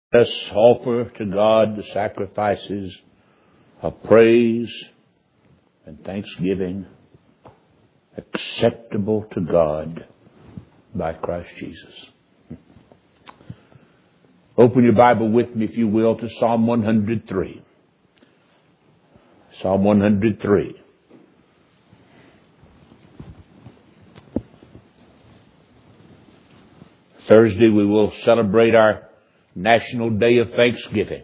Let us offer to God the sacrifices of praise and thanksgiving acceptable to God by Christ Jesus. Open your Bible with me, if you will, to Psalm 103. Psalm 103. Thursday we will celebrate our National Day of Thanksgiving.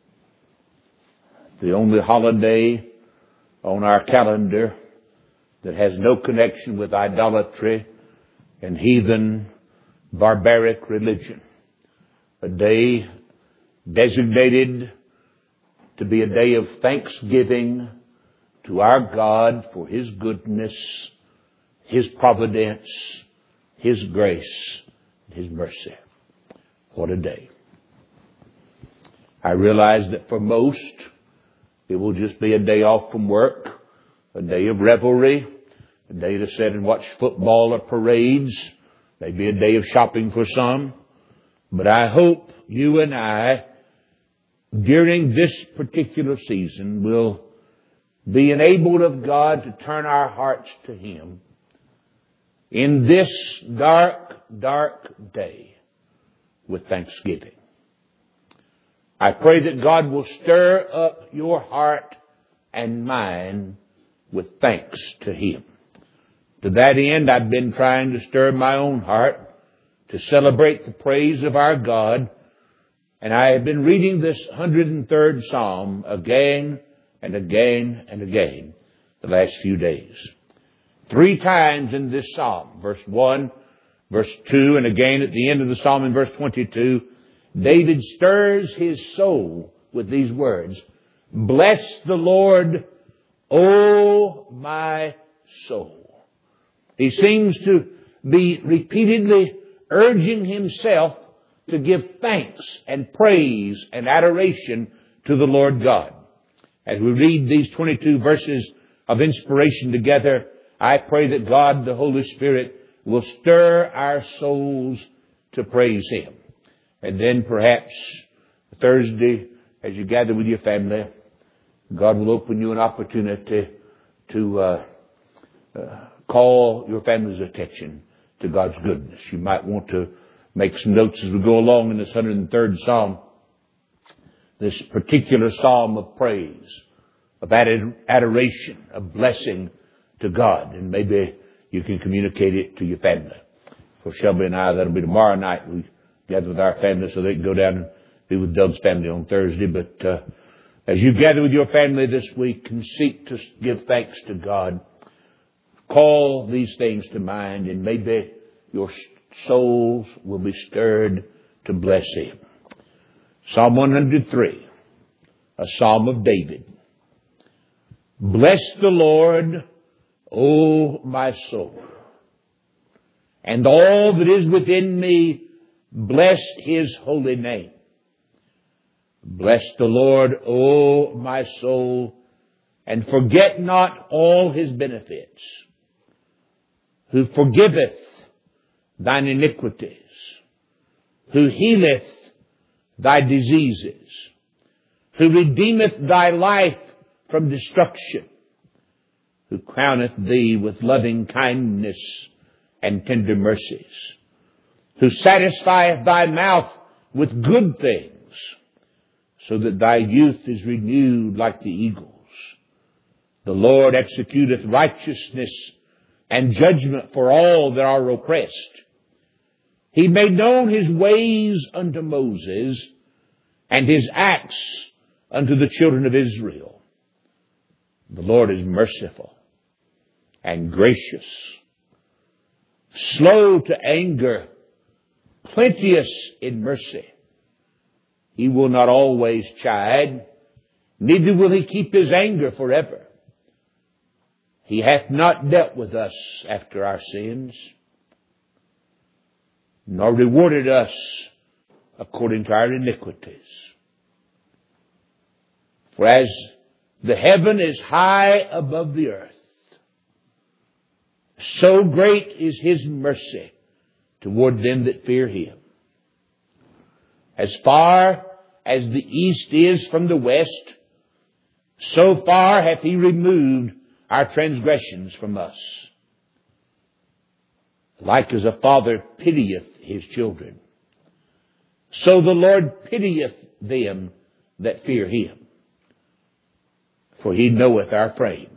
The only holiday on our calendar that has no connection with idolatry and heathen barbaric religion. A day designated to be a day of thanksgiving to our God for His goodness, His providence, His grace, and His mercy. What a day. I realize that for most, it will just be a day off from work, a day of revelry, a day to sit and watch football or parades, maybe a day of shopping for some. But I hope you and I, during this particular season, will be enabled of God to turn our hearts to Him in this dark, dark day with thanksgiving. I pray that God will stir up your heart and mine with thanks to Him. To that end, I've been trying to stir my own heart to celebrate the praise of our God. And I have been reading this 103rd Psalm again and again and again the last few days. 3 times in this Psalm, verse 1, verse 2, and again at the end of the Psalm in verse 22, David stirs his soul with these words, "Bless the Lord, O my soul." He seems to be repeatedly urging himself to give thanks and praise and adoration to the Lord God. As we read these 22 verses of inspiration together, I pray that God, the Holy Spirit, will stir our souls to praise Him. And then perhaps Thursday, as you gather with your family, God will open you an opportunity to call your family's attention to God's goodness. You might want to make some notes as we go along in this 103rd Psalm. This particular Psalm of praise, of adoration, of blessing to God. And maybe you can communicate it to your family. For Shelby and I, that'll be tomorrow night. We gather with our family so they can go down and be with Doug's family on Thursday. But as you gather with your family this week and seek to give thanks to God, call these things to mind, and maybe your souls will be stirred to bless Him. Psalm 103, a Psalm of David. Bless the Lord, O my soul, and all that is within me, bless His holy name. Bless the Lord, O my soul, and forget not all His benefits, who forgiveth thine iniquities, who healeth thy diseases, who redeemeth thy life from destruction, who crowneth thee with loving kindness and tender mercies, who satisfieth thy mouth with good things, so that thy youth is renewed like the eagles. The Lord executeth righteousness and judgment for all that are oppressed. He made known His ways unto Moses, and His acts unto the children of Israel. The Lord is merciful and gracious, slow to anger, plenteous in mercy. He will not always chide, neither will He keep His anger forever. He hath not dealt with us after our sins, nor rewarded us according to our iniquities. For as the heaven is high above the earth, so great is His mercy toward them that fear Him. As far as the east is from the west, so far hath He removed our transgressions from us. Like as a father pitieth his children, so the Lord pitieth them that fear Him. For He knoweth our frame.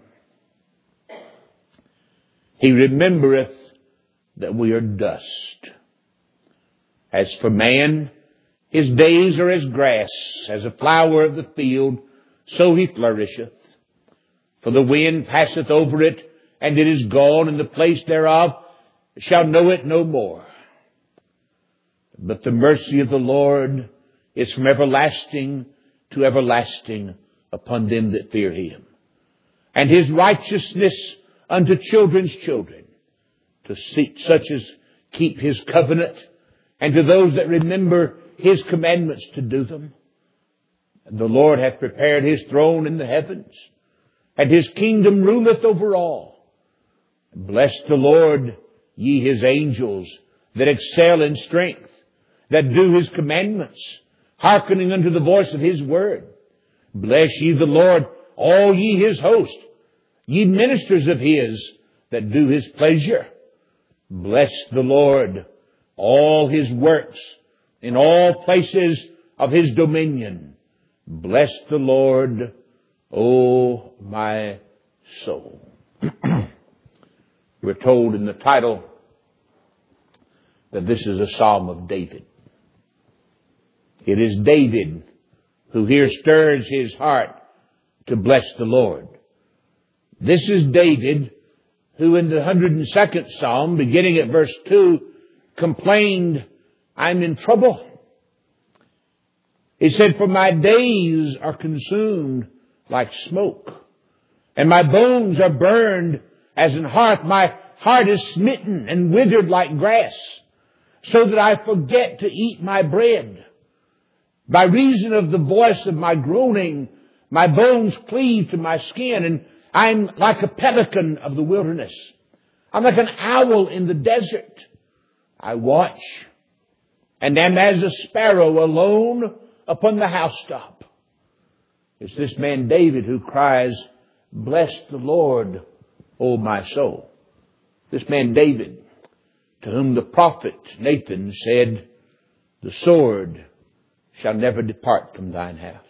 He remembereth that we are dust. As for man, his days are as grass, as a flower of the field, so he flourisheth. For the wind passeth over it, and it is gone, and the place thereof shall know it no more. But the mercy of the Lord is from everlasting to everlasting upon them that fear Him. And His righteousness unto children's children, to such as keep His covenant, and to those that remember His commandments to do them. And the Lord hath prepared His throne in the heavens, and His kingdom ruleth over all. Bless the Lord, ye His angels, that excel in strength, that do His commandments, hearkening unto the voice of His word. Bless ye the Lord, all ye His host, ye ministers of His, that do His pleasure. Bless the Lord, all His works, in all places of His dominion. Bless the Lord, O my soul. We're told in the title that this is a Psalm of David. It is David who here stirs his heart to bless the Lord. This is David who in the 102nd Psalm, beginning at verse 2, complained, I'm in trouble. He said, for my days are consumed like smoke, and my bones are burned as an hearth. My heart is smitten and withered like grass, so that I forget to eat my bread. By reason of the voice of my groaning, my bones cleave to my skin, and I'm like a pelican of the wilderness. I'm like an owl in the desert. I watch, and am as a sparrow alone upon the housetop. It's this man David who cries, bless the Lord, O my soul. This man David, to whom the prophet Nathan said, the sword shall never depart from thine house.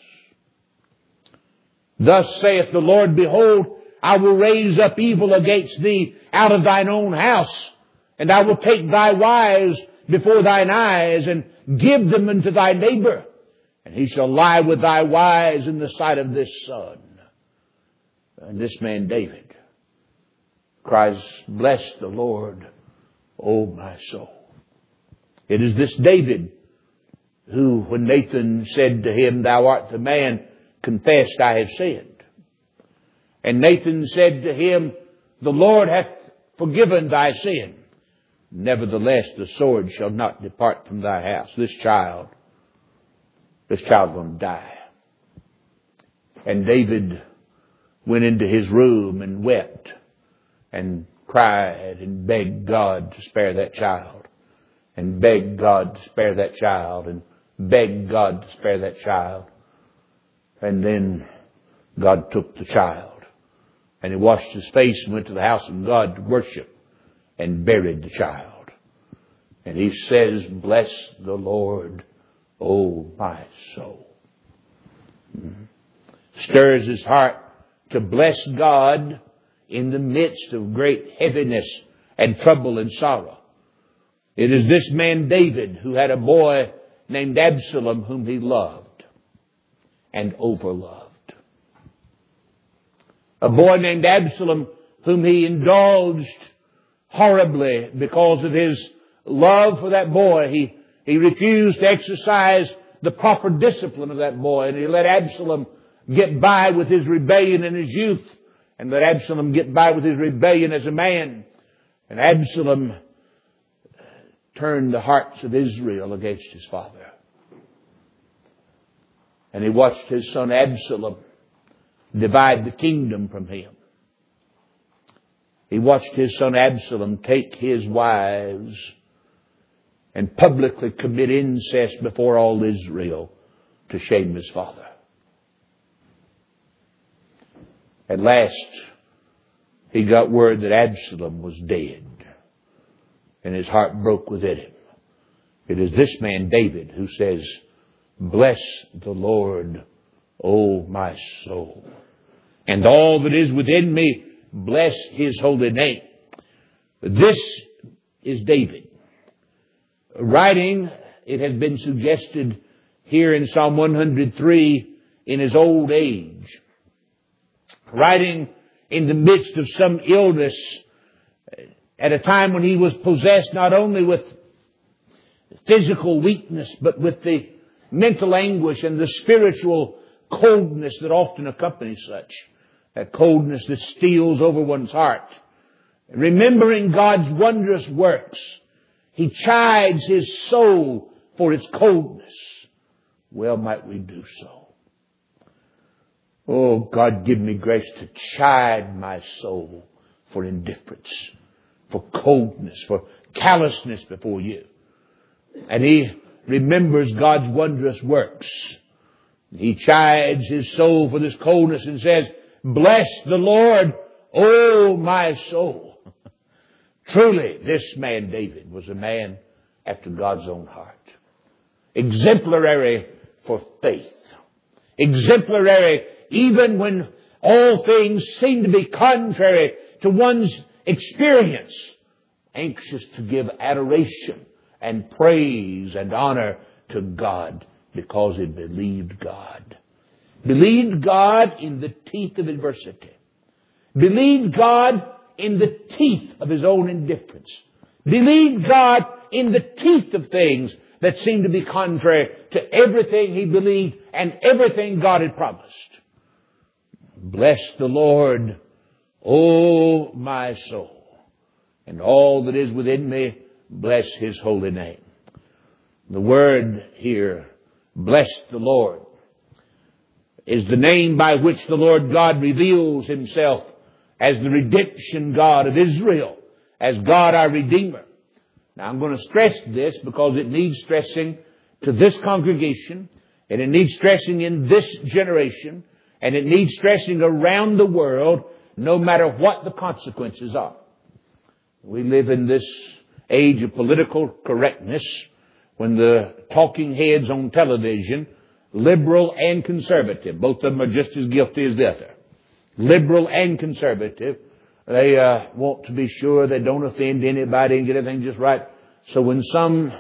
Thus saith the Lord, behold, I will raise up evil against thee out of thine own house, and I will take thy wives before thine eyes, and give them unto thy neighbor, and he shall lie with thy wives in the sight of this sun. And this man David cries, bless the Lord, O my soul. It is this David who, when Nathan said to him, thou art the man, confessed, I have sinned. And Nathan said to him, the Lord hath forgiven thy sin. Nevertheless, the sword shall not depart from thy house. This child going to die. And David went into his room and wept and cried and begged God to spare that child, and begged God to spare that child, and begged God to spare that child. And then God took the child, and he washed his face and went to the house of God to worship, and buried the child. And he says, bless the Lord, O my soul. Stirs his heart to bless God in the midst of great heaviness and trouble and sorrow. It is this man David who had a boy named Absalom whom he loved and overloved. A boy named Absalom whom he indulged horribly because of his love for that boy. He refused to exercise the proper discipline of that boy, and he let Absalom get by with his rebellion in his youth, and let Absalom get by with his rebellion as a man. And Absalom turned the hearts of Israel against his father. And he watched his son Absalom divide the kingdom from him. He watched his son Absalom take his wives and publicly commit incest before all Israel to shame his father. At last, he got word that Absalom was dead, and his heart broke within him. It is this man, David, who says, "Bless the Lord, O my soul, and all that is within me, bless his holy name." This is David writing, it has been suggested here in Psalm 103, in his old age, writing in the midst of some illness, at a time when he was possessed not only with physical weakness, but with the mental anguish and the spiritual coldness that often accompanies such. That coldness that steals over one's heart. Remembering God's wondrous works, he chides his soul for its coldness. Well might we do so. Oh, God, give me grace to chide my soul for indifference, for coldness, for callousness before you. And he remembers God's wondrous works. He chides his soul for this coldness and says, "Bless the Lord, O my soul." Truly, this man, David, was a man after God's own heart. Exemplary for faith. Exemplary even when all things seem to be contrary to one's experience. Anxious to give adoration and praise and honor to God because he believed God. Believed God in the teeth of adversity. Believed God in the teeth of his own indifference. Believed God in the teeth of things that seemed to be contrary to everything he believed and everything God had promised. Bless the Lord, O my soul, and all that is within me, bless his holy name. The word here, bless the Lord, is the name by which the Lord God reveals himself as the redemption God of Israel, as God our Redeemer. Now I'm going to stress this because it needs stressing to this congregation, and it needs stressing in this generation, and it needs stressing around the world, no matter what the consequences are. We live in this age of political correctness when the talking heads on television, liberal and conservative, both of them are just as guilty as the other. Liberal and conservative. They want to be sure they don't offend anybody and get everything just right. So when some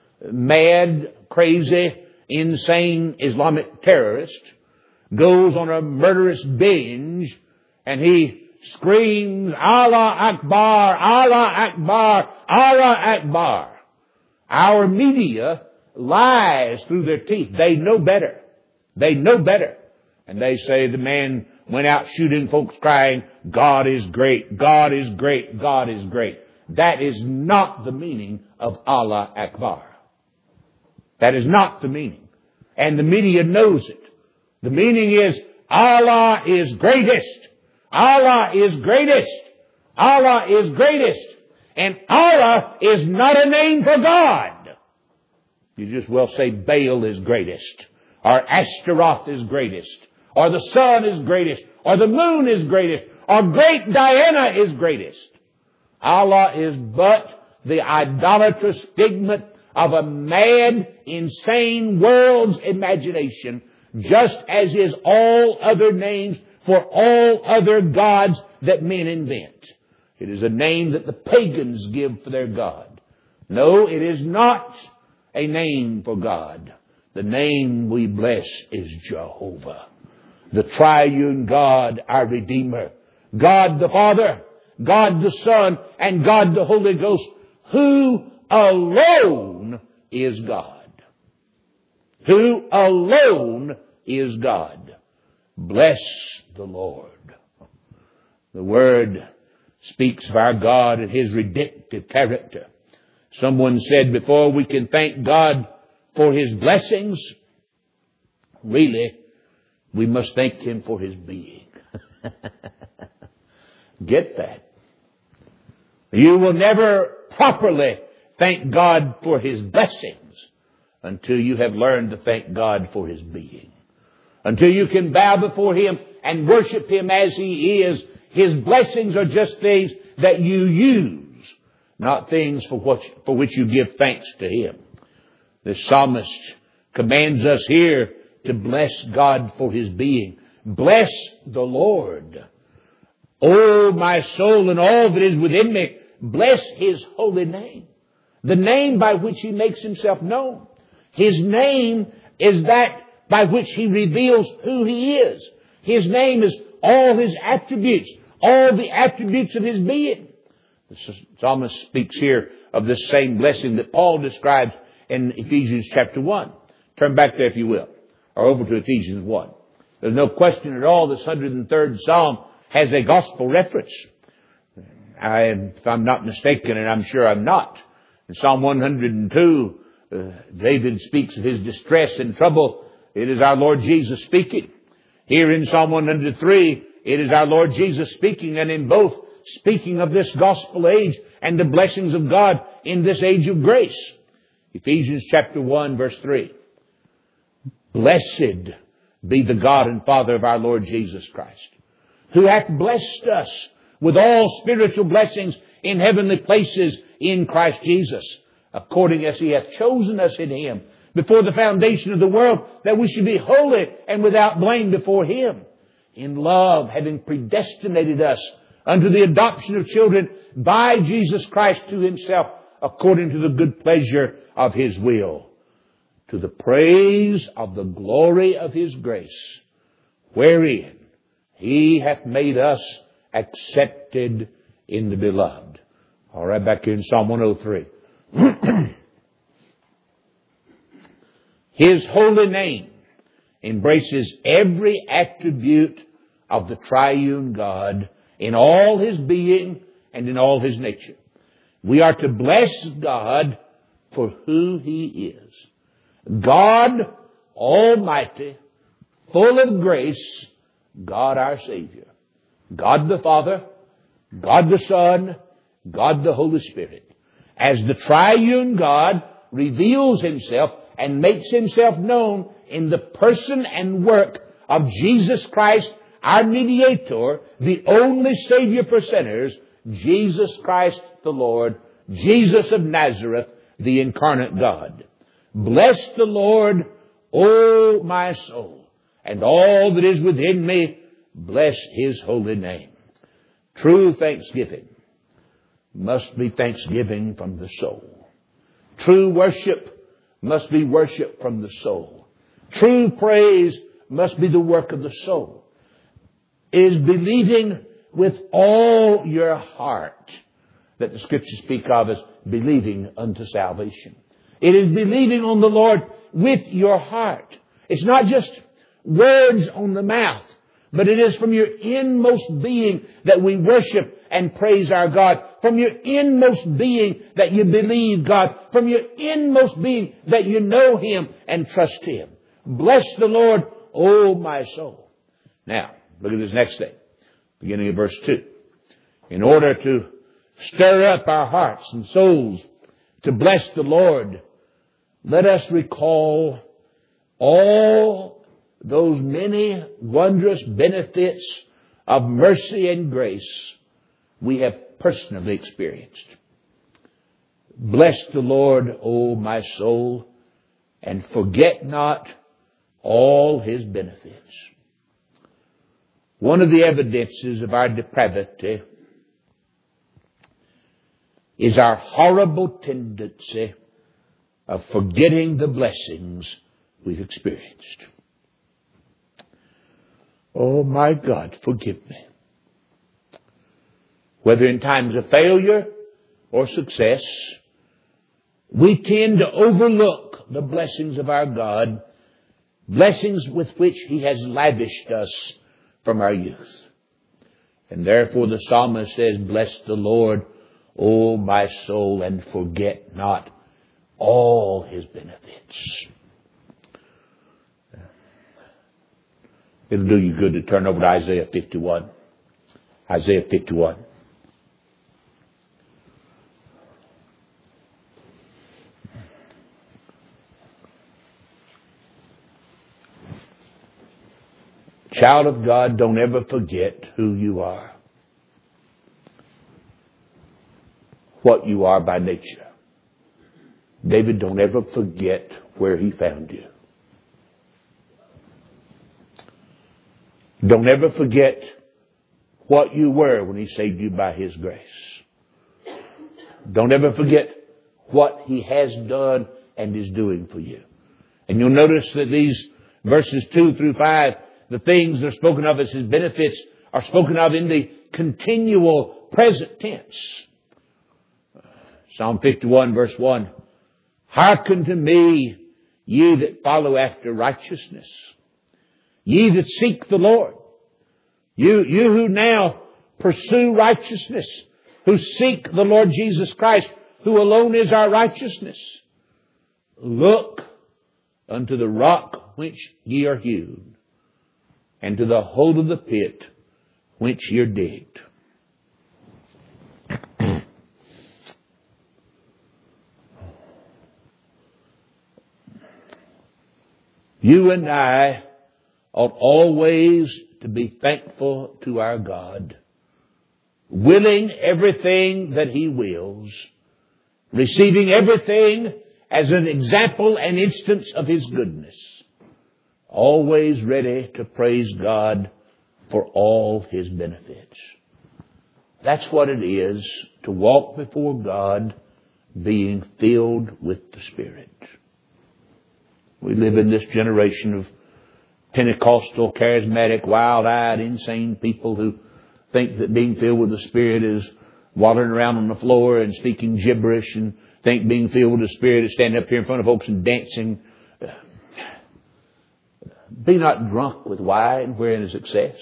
mad, crazy, insane Islamic terrorist goes on a murderous binge and he screams, "Allah Akbar, Allah Akbar, Allah Akbar," our media lies through their teeth. They know better. They know better. And they say the man went out shooting folks crying, "God is great, God is great, God is great." That is not the meaning of Allah Akbar. That is not the meaning. And the media knows it. The meaning is Allah is greatest. Allah is greatest. Allah is greatest. And Allah is not a name for God. You just well say Baal is greatest, or Ashtaroth is greatest, or the sun is greatest, or the moon is greatest, or great Diana is greatest. Allah is but the idolatrous figment of a mad, insane world's imagination, just as is all other names for all other gods that men invent. It is a name that the pagans give for their God. No, it is not a name for God. The name we bless is Jehovah, the triune God, our Redeemer. God the Father, God the Son, and God the Holy Ghost, who alone is God. Who alone is God. Bless the Lord. The Word speaks of our God and His redemptive character. Someone said before we can thank God for His blessings, really, we must thank Him for His being. Get that? You will never properly thank God for His blessings until you have learned to thank God for His being. Until you can bow before Him and worship Him as He is. His blessings are just things that you use, not things for which you give thanks to Him. The psalmist commands us here to bless God for His being. Bless the Lord. O my soul and all that is within me, bless His holy name. The name by which He makes Himself known. His name is that by which He reveals who He is. His name is all His attributes, all the attributes of His being. The psalmist speaks here of this same blessing that Paul describes in Ephesians chapter 1. Turn back there if you will, or over to Ephesians 1. There's no question at all this 103rd Psalm has a gospel reference. If I'm not mistaken, and I'm sure I'm not, in Psalm 102, David speaks of his distress and trouble. It is our Lord Jesus speaking. Here in Psalm 103, it is our Lord Jesus speaking, and in both speaking of this gospel age and the blessings of God in this age of grace. Ephesians chapter 1 verse 3. Blessed be the God and Father of our Lord Jesus Christ, who hath blessed us with all spiritual blessings in heavenly places in Christ Jesus, according as He hath chosen us in Him before the foundation of the world, that we should be holy and without blame before Him. In love, having predestinated us unto the adoption of children by Jesus Christ to Himself, according to the good pleasure of His will, to the praise of the glory of His grace, wherein He hath made us accepted in the beloved. All right, back here in Psalm 103. His holy name embraces every attribute of the triune God in all His being and in all His nature. We are to bless God for who He is. God Almighty, full of grace, God our Savior. God the Father, God the Son, God the Holy Spirit. As the triune God reveals Himself and makes Himself known in the person and work of Jesus Christ, our mediator, the only Savior for sinners, Jesus Christ the Lord, Jesus of Nazareth, the incarnate God. Bless the Lord, O my soul, and all that is within me, bless His holy name. True thanksgiving must be thanksgiving from the soul. True worship must be worship from the soul. True praise must be the work of the soul. It is believing with all your heart that the Scriptures speak of as believing unto salvation. It is believing on the Lord with your heart. It's not just words on the mouth, but it is from your inmost being that we worship and praise our God. From your inmost being that you believe God. From your inmost being that you know Him and trust Him. Bless the Lord, O my soul. Now, look at this next thing. Beginning of verse 2. In order to stir up our hearts and souls to bless the Lord, let us recall all those many wondrous benefits of mercy and grace we have personally experienced. Bless the Lord, O my soul, and forget not all His benefits. One of the evidences of our depravity is our horrible tendency of forgetting the blessings we've experienced. Oh my God, forgive me. Whether in times of failure or success, we tend to overlook the blessings of our God, blessings with which He has lavished us from our youth. And therefore the psalmist says, bless the Lord, O my soul, and forget not all His benefits. It'll do you good to turn over to Isaiah 51. Isaiah 51. Child of God, don't ever forget who you are. What you are by nature. David, don't ever forget where he found you. Don't ever forget what you were when he saved you by his grace. Don't ever forget what he has done and is doing for you. And you'll notice that these verses 2 through 5, the things that are spoken of as his benefits are spoken of in the continual present tense. Psalm 51 verse 1. Hearken to me, ye that follow after righteousness. Ye that seek the Lord. You who now pursue righteousness. Who seek the Lord Jesus Christ, who alone is our righteousness. Look unto the rock whence ye are hewn, and to the hole of the pit whence ye are digged. You and I ought always to be thankful to our God, willing everything that He wills, receiving everything as an example and instance of His goodness, always ready to praise God for all His benefits. That's what it is to walk before God being filled with the Spirit. We live in this generation of Pentecostal, charismatic, wild-eyed, insane people who think that being filled with the Spirit is wandering around on the floor and speaking gibberish, and think being filled with the Spirit is standing up here in front of folks and dancing. Be not drunk with wine wherein is excess.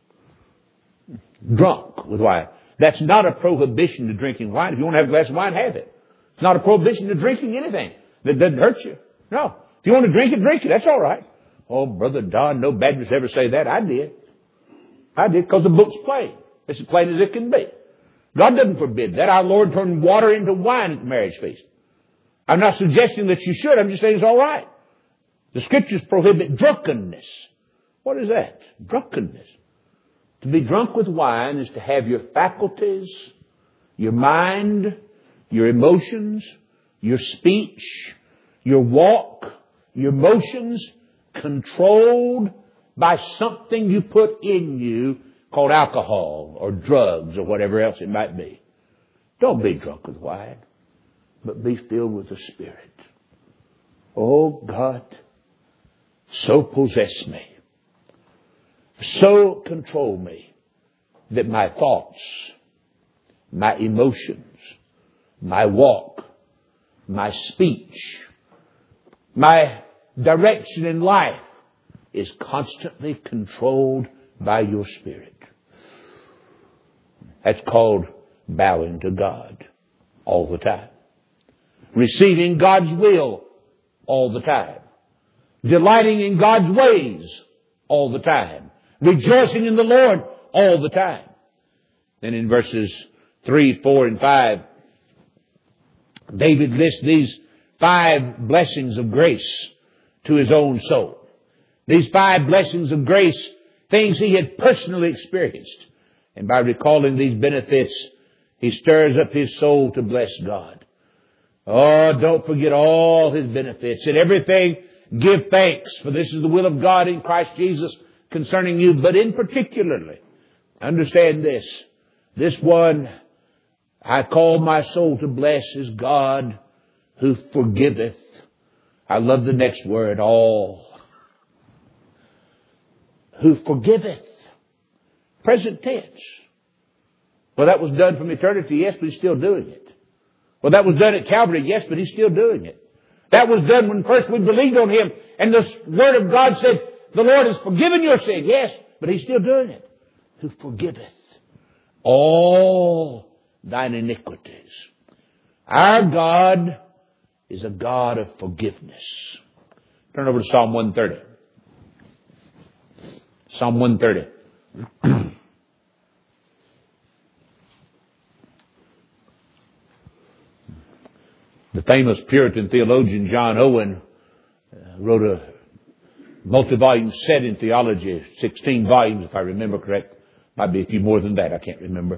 Drunk with wine. That's not a prohibition to drinking wine. If you want to have a glass of wine, have it. It's not a prohibition to drinking anything that doesn't hurt you. No. If you want to drink it, drink it. That's all right. Oh, Brother Don, no Baptist ever say that. I did because the book's plain. It's as plain as it can be. God doesn't forbid that. Our Lord turned water into wine at the marriage feast. I'm not suggesting that you should. I'm just saying it's all right. The Scriptures prohibit drunkenness. What is that? Drunkenness. To be drunk with wine is to have your faculties, your mind, your emotions, your speech, your walk, your motions controlled by something you put in you called alcohol or drugs or whatever else it might be. Don't be drunk with wine, but be filled with the Spirit. Oh God, so possess me, so control me that my thoughts, my emotions, my walk, my speech, my direction in life is constantly controlled by your Spirit. That's called bowing to God all the time. Receiving God's will all the time. Delighting in God's ways all the time. Rejoicing in the Lord all the time. Then in verses 3, 4, and 5, David lists these 5 blessings of grace to his own soul. These 5 blessings of grace, things he had personally experienced. And by recalling these benefits, he stirs up his soul to bless God. Oh, don't forget all His benefits. In everything, give thanks, for this is the will of God in Christ Jesus concerning you. But in particularly, understand this. This one I call my soul to bless is God who forgiveth. I love the next word, all. Who forgiveth. Present tense. Well, that was done from eternity, yes, but He's still doing it. Well, that was done at Calvary, yes, but He's still doing it. That was done when first we believed on Him, and the Word of God said, the Lord has forgiven your sin, yes, but He's still doing it. Who forgiveth all thine iniquities. Our God is a God of forgiveness. Turn over to Psalm 130. Psalm 130. The famous Puritan theologian John Owen wrote a multi-volume set in theology, 16 volumes if I remember correct. Might be a few more than that, I can't remember.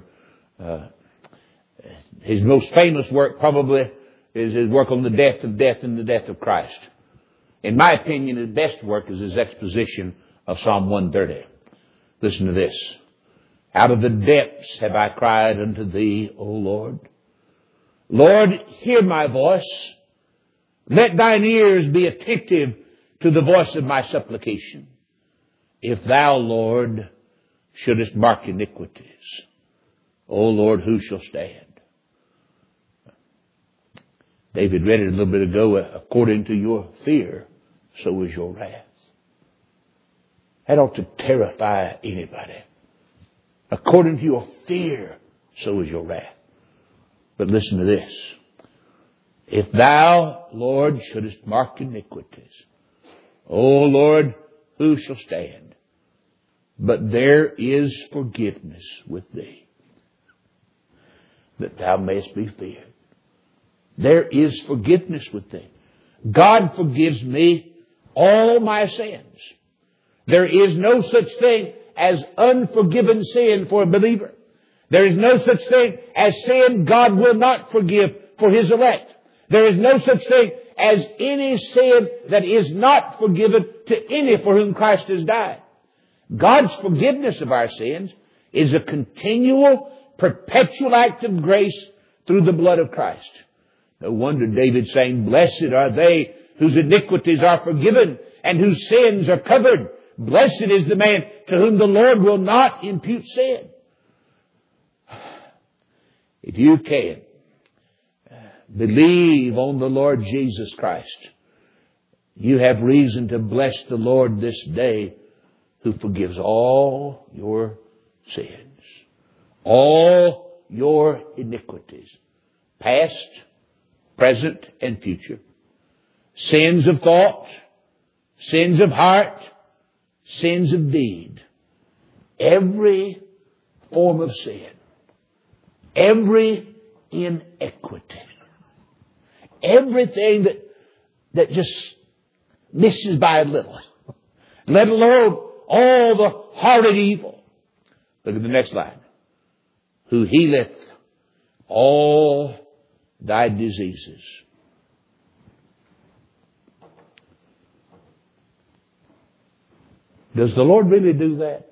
His most famous work probably is his work on the death of death and the death of Christ. In my opinion, his best work is his exposition of Psalm 130. Listen to this. Out of the depths have I cried unto thee, O Lord. Lord, hear my voice. Let thine ears be attentive to the voice of my supplication. If thou, Lord, shouldest mark iniquities, O Lord, who shall stand? David read it a little bit ago. According to your fear, so is your wrath. That ought to terrify anybody. According to your fear, so is your wrath. But listen to this. If thou, Lord, shouldest mark iniquities, O Lord, who shall stand? But there is forgiveness with thee, that thou mayest be feared. There is forgiveness with thee. God forgives me all my sins. There is no such thing as unforgiven sin for a believer. There is no such thing as sin God will not forgive for His elect. There is no such thing as any sin that is not forgiven to any for whom Christ has died. God's forgiveness of our sins is a continual, perpetual act of grace through the blood of Christ. No wonder David saying, blessed are they whose iniquities are forgiven and whose sins are covered. Blessed is the man to whom the Lord will not impute sin. If you can believe on the Lord Jesus Christ, you have reason to bless the Lord this day, who forgives all your sins, all your iniquities, past, present, and future. Sins of thought, sins of heart, sins of deed. Every form of sin. Every inequity. Everything that just misses by a little. Let alone all the horrid evil. Look at the next line. Who healeth all thy diseases. Does the Lord really do that?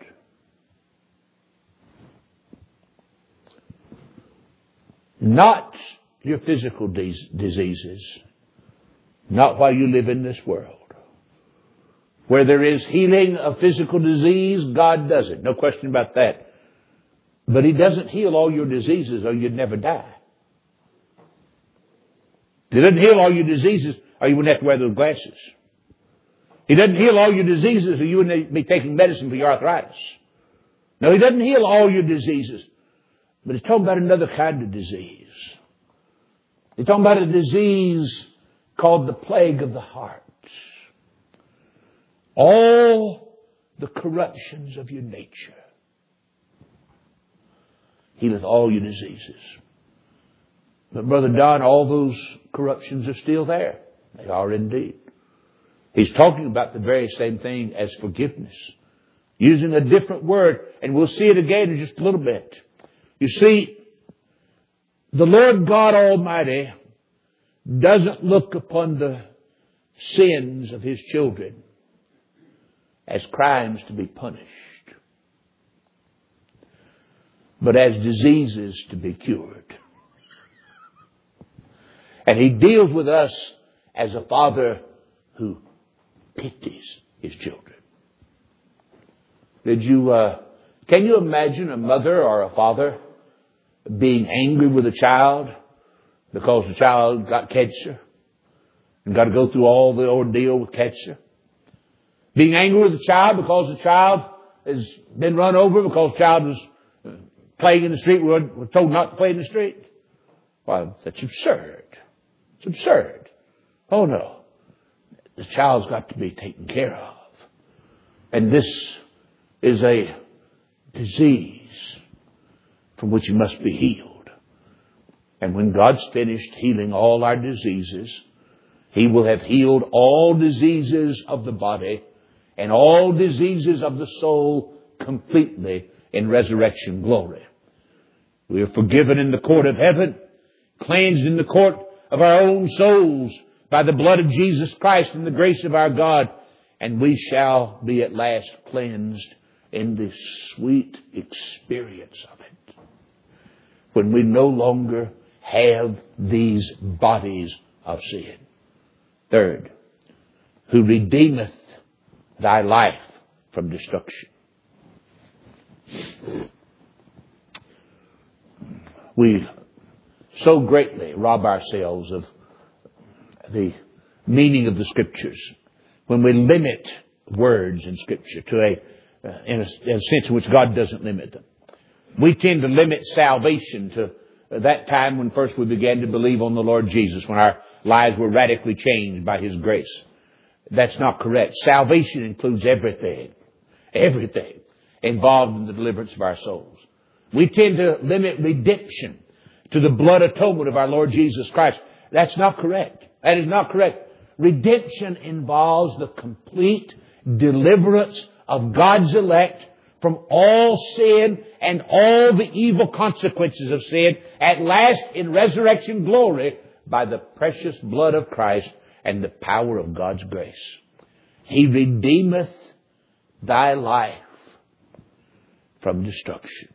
Not your physical diseases. Not while you live in this world. Where there is healing of physical disease, God does it. No question about that. But He doesn't heal all your diseases or you'd never die. He doesn't heal all your diseases or you wouldn't have to wear those glasses. He doesn't heal all your diseases or you wouldn't be taking medicine for your arthritis. No, He doesn't heal all your diseases. But He's talking about another kind of disease. He's talking about a disease called the plague of the heart. All the corruptions of your nature. Healeth all your diseases. But Brother Don, all those corruptions are still there. They are indeed. He's talking about the very same thing as forgiveness. Using a different word. And we'll see it again in just a little bit. You see, the Lord God Almighty doesn't look upon the sins of His children as crimes to be punished, but as diseases to be cured. And He deals with us as a father who pities His children. Can you imagine a mother or a father being angry with a child because the child got cancer and got to go through all the ordeal with cancer? Being angry with the child because the child has been run over because the child was playing in the street. We were told not to play in the street. Well, that's absurd. It's absurd. Oh no. The child's got to be taken care of. And this is a disease from which you must be healed. And when God's finished healing all our diseases, He will have healed all diseases of the body and all diseases of the soul completely in resurrection glory. We are forgiven in the court of heaven, cleansed in the court of our own souls by the blood of Jesus Christ and the grace of our God, and we shall be at last cleansed in the sweet experience of it, when we no longer have these bodies of sin. Third, who redeemeth thy life from destruction. We so greatly rob ourselves of the meaning of the Scriptures when we limit words in Scripture to in a sense in which God doesn't limit them. We tend to limit salvation to that time when first we began to believe on the Lord Jesus, when our lives were radically changed by His grace. That's not correct. Salvation includes everything involved in the deliverance of our souls. We tend to limit redemption to the blood atonement of our Lord Jesus Christ. That's not correct. That is not correct. Redemption involves the complete deliverance of God's elect from all sin and all the evil consequences of sin, at last in resurrection glory by the precious blood of Christ and the power of God's grace. He redeemeth thy life from destruction.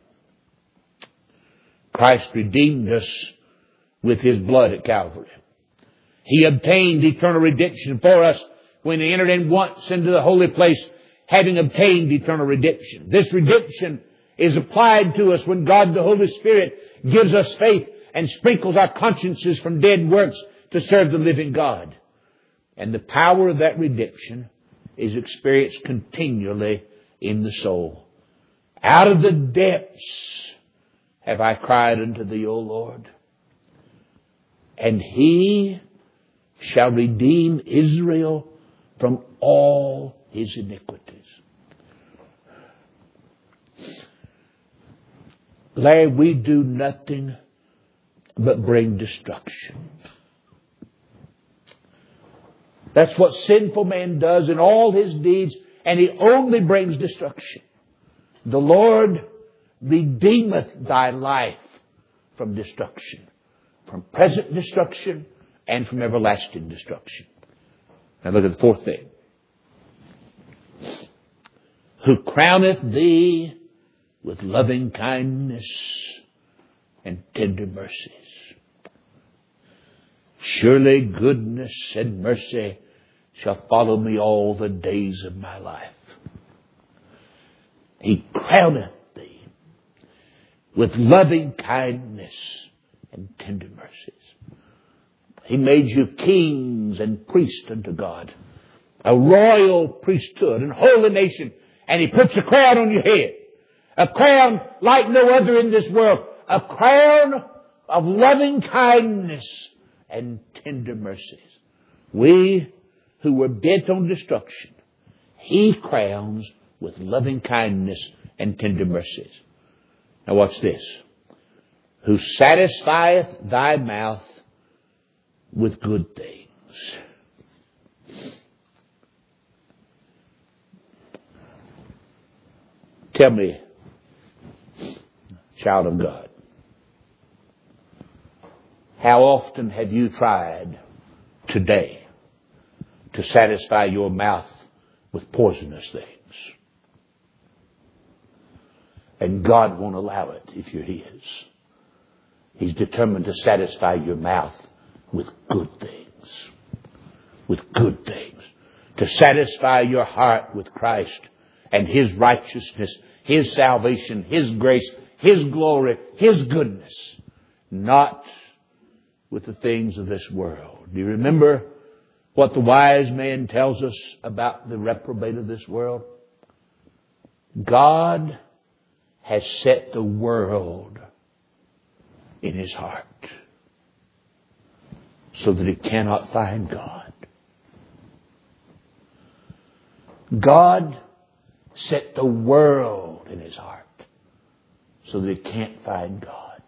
Christ redeemed us with His blood at Calvary. He obtained eternal redemption for us when He entered in once into the holy place, having obtained eternal redemption. This redemption is applied to us when God the Holy Spirit gives us faith and sprinkles our consciences from dead works to serve the living God. And the power of that redemption is experienced continually in the soul. Out of the depths have I cried unto Thee, O Lord, and He shall redeem Israel from all his iniquities. Larry, we do nothing but bring destruction. That's what sinful man does in all his deeds, and he only brings destruction. The Lord redeemeth thy life from destruction, from present destruction and from everlasting destruction. Now look at the fourth thing. Who crowneth thee with loving kindness and tender mercies. Surely goodness and mercy shall follow me all the days of my life. He crowneth thee with loving kindness and tender mercies. He made you kings and priests unto God, a royal priesthood and holy nation, and He puts a crown on your head. A crown like no other in this world. A crown of loving kindness and tender mercies. We who were bent on destruction, He crowns with loving kindness and tender mercies. Now watch this. Who satisfieth thy mouth with good things. Tell me, child of God, how often have you tried today to satisfy your mouth with poisonous things? And God won't allow it if you're His. He's determined to satisfy your mouth with good things. With good things. To satisfy your heart with Christ and His righteousness, His salvation, His grace, His glory, His goodness. Not with the things of this world. Do you remember what the wise man tells us about the reprobate of this world? God has set the world in his heart so that he cannot find God. God set the world in his heart so that he can't find God.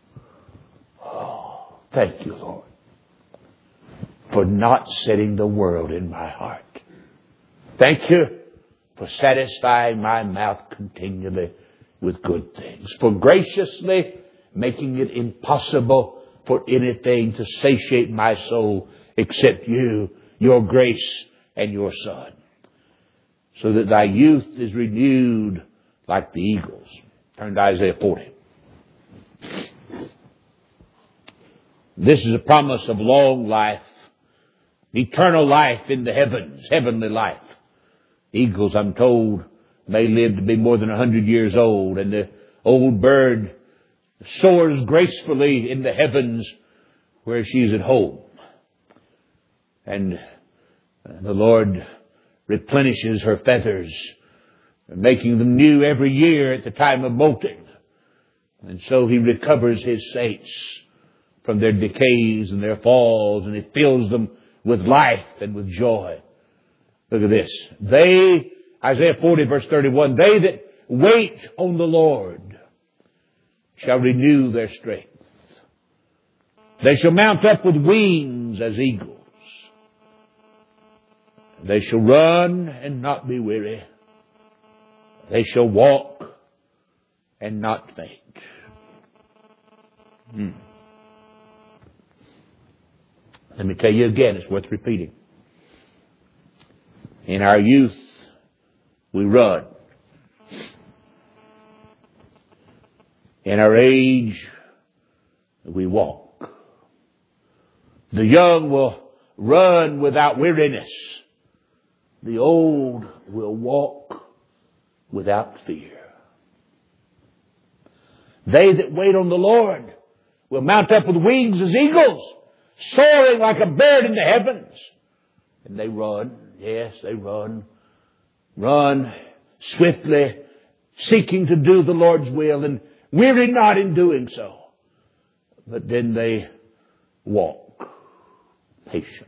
Oh, thank you, Lord, for not setting the world in my heart. Thank you for satisfying my mouth continually with good things, for graciously making it impossible for anything to satiate my soul except you, your grace, and your Son, so that thy youth is renewed like the eagles. Turn to Isaiah 40. This is a promise of long life, eternal life in the heavens, heavenly life. Eagles, I'm told, may live to be more than 100 years old, and the old bird soars gracefully in the heavens where she's at home. And the Lord replenishes her feathers, making them new every year at the time of molting. And so He recovers His saints from their decays and their falls, and He fills them with life and with joy. Look at this. They, Isaiah 40 verse 31, they that wait on the Lord shall renew their strength. They shall mount up with wings as eagles. They shall run and not be weary. They shall walk and not faint. Let me tell you again, it's worth repeating. In our youth, we run. In our age, we walk. The young will run without weariness. The old will walk without fear. They that wait on the Lord will mount up with wings as eagles, soaring like a bird in the heavens. And they run. Yes, they run. Run swiftly, seeking to do the Lord's will, and weary not in doing so. But then they walk patiently.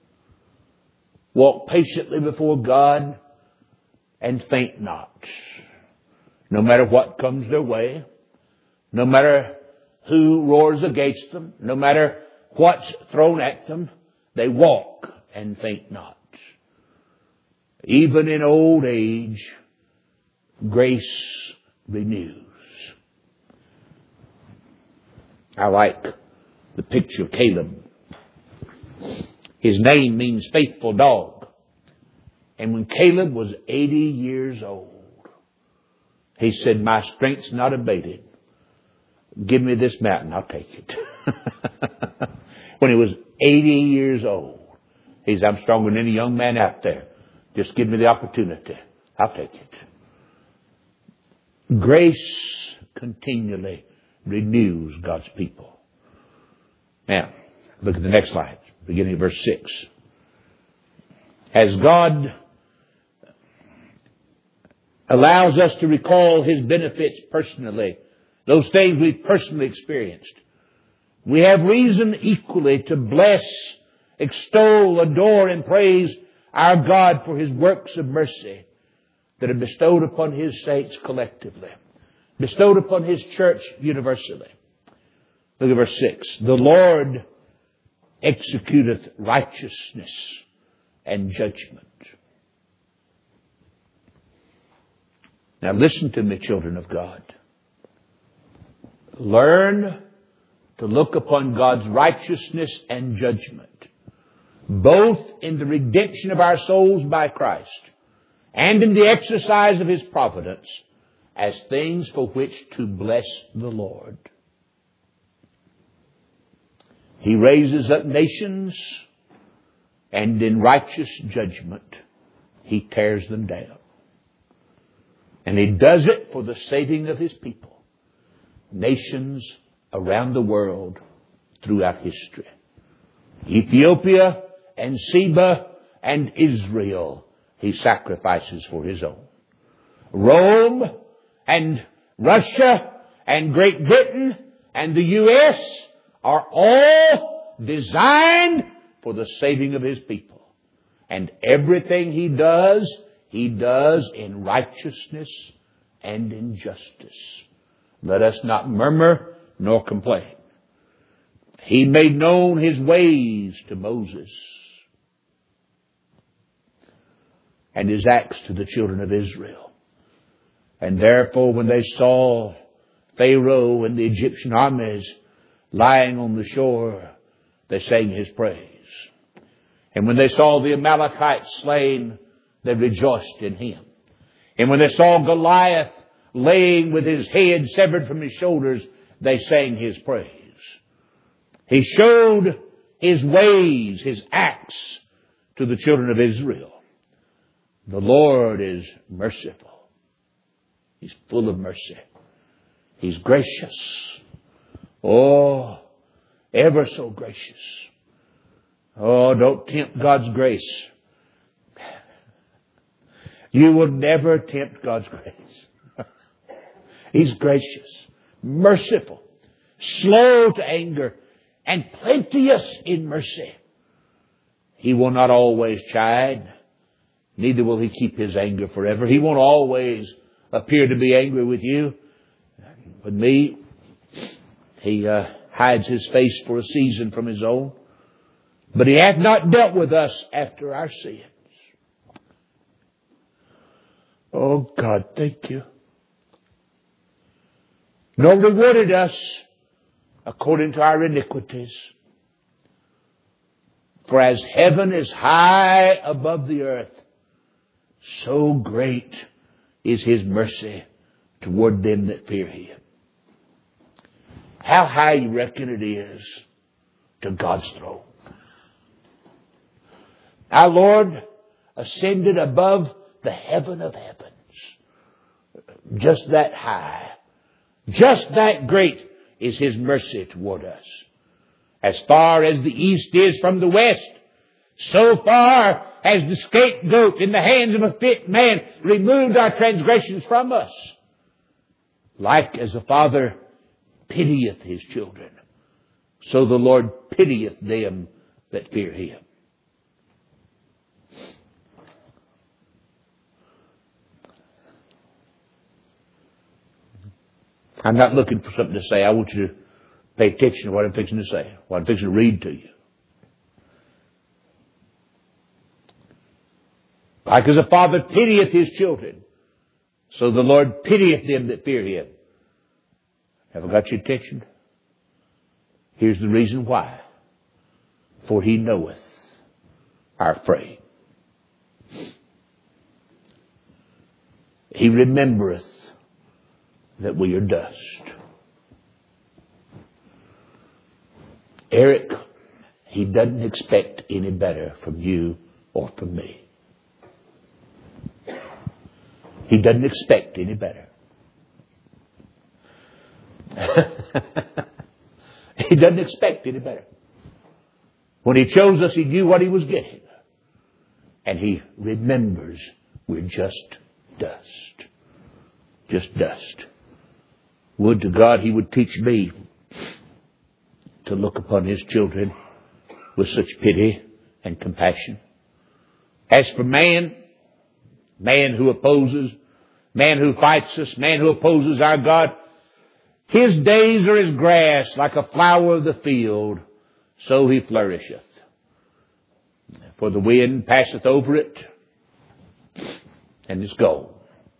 Walk patiently before God and faint not. No matter what comes their way, no matter who roars against them, no matter what's thrown at them, they walk and faint not. Even in old age, grace renews. I like the picture of Caleb. His name means faithful dog. And when Caleb was 80 years old, he said, my strength's not abated. Give me this mountain, I'll take it. When he was 80 years old, he said, I'm stronger than any young man out there. Just give me the opportunity. I'll take it. Grace continually renews God's people. Now, look at the next slide, beginning of verse 6. As God allows us to recall His benefits personally, those things we've personally experienced, we have reason equally to bless, extol, adore, and praise our God for His works of mercy that are bestowed upon His saints collectively, bestowed upon His church universally. Look at verse 6. The Lord executeth righteousness and judgment. Now listen to me, children of God. Learn to look upon God's righteousness and judgment, both in the redemption of our souls by Christ and in the exercise of His providence, as things for which to bless the Lord. He raises up nations, and in righteous judgment, He tears them down. And He does it for the saving of His people. Nations around the world throughout history. Ethiopia and Seba and Israel He sacrifices for His own. Rome and Russia and Great Britain and the U.S. are all designed for the saving of His people. And everything He does in righteousness and in justice. Let us not murmur nor complain. He made known His ways to Moses. and His acts to the children of Israel. And therefore, when they saw Pharaoh and the Egyptian armies lying on the shore, they sang His praise. And when they saw the Amalekites slain, they rejoiced in Him. And when they saw Goliath laying with his head severed from his shoulders, they sang His praise. He showed His ways, His acts to the children of Israel. The Lord is merciful. He's full of mercy. He's gracious. Oh, ever so gracious. Oh, don't tempt God's grace. You will never tempt God's grace. He's gracious, merciful, slow to anger, and plenteous in mercy. He will not always chide, neither will He keep His anger forever. He won't always appear to be angry with you. With me, He hides His face for a season from His own. But He hath not dealt with us after our sins. Oh God, thank You. Nor rewarded us according to our iniquities. For as heaven is high above the earth, so great is His mercy toward them that fear Him. How high you reckon it is to God's throne? Our Lord ascended above the heaven of heavens. Just that high, just that great is His mercy toward us. As far as the east is from the west, so far has the scapegoat in the hands of a fit man removed our transgressions from us. Like as a father pitieth his children, so the Lord pitieth them that fear Him. I'm not looking for something to say. I want you to pay attention to what I'm fixing to say, what I'm fixing to read to you. Like as a father pitieth his children, so the Lord pitieth them that fear Him. Have I got your attention? Here's the reason why. For He knoweth our frame. He remembereth that we are dust. Eric, He doesn't expect any better from you or from me. He doesn't expect any better. He doesn't expect any better. When He chose us, He knew what He was getting. And He remembers we're just dust. Just dust. Would to God He would teach me to look upon His children with such pity and compassion. As for man who opposes, man who fights us, man who opposes our God, his days are as grass, like a flower of the field, so he flourisheth. For the wind passeth over it, and it's gone.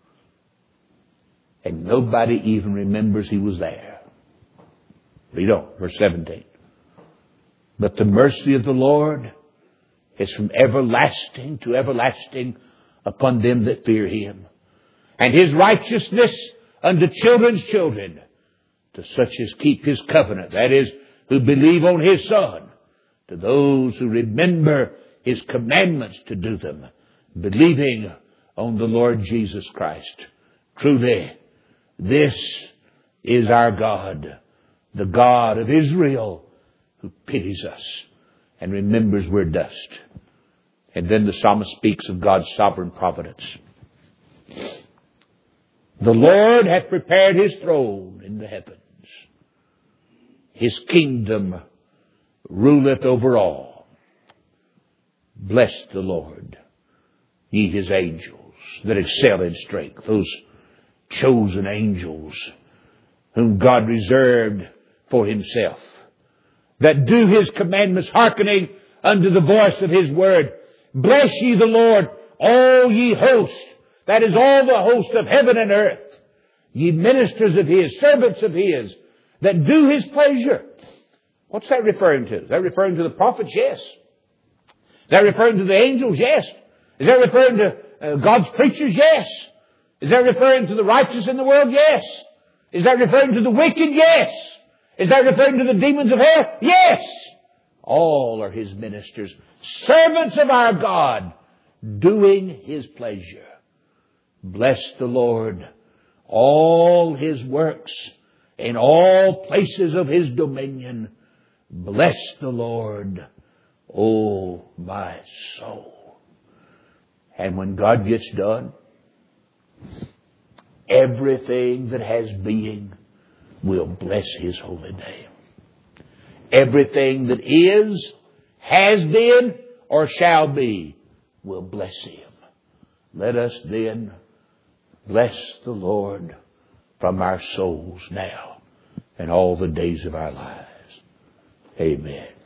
And nobody even remembers he was there. Read on, verse 17. But the mercy of the Lord is from everlasting to everlasting upon them that fear Him. And His righteousness unto children's children, to such as keep His covenant, that is, who believe on His Son, to those who remember His commandments to do them, believing on the Lord Jesus Christ. Truly, this is our God, the God of Israel, who pities us and remembers we're dust. And then the psalmist speaks of God's sovereign providence. The Lord hath prepared His throne in the heavens. His kingdom ruleth over all. Bless the Lord, ye His angels that excel in strength, those chosen angels whom God reserved for Himself, that do His commandments, hearkening unto the voice of His word. Bless ye the Lord, all ye hosts, that is all the host of heaven and earth, ye ministers of His, servants of His, that do His pleasure. What's that referring to? Is that referring to the prophets? Yes. Is that referring to the angels? Yes. Is that referring to God's preachers? Yes. Is that referring to the righteous in the world? Yes. Is that referring to the wicked? Yes. Is that referring to the demons of hell? Yes. All are His ministers, servants of our God, doing His pleasure. Bless the Lord, all His works, in all places of His dominion. Bless the Lord, O my soul. And when God gets done, everything that has being will bless His holy name. Everything that is, has been, or shall be will bless Him. Let us then bless the Lord from our souls now and all the days of our lives. Amen.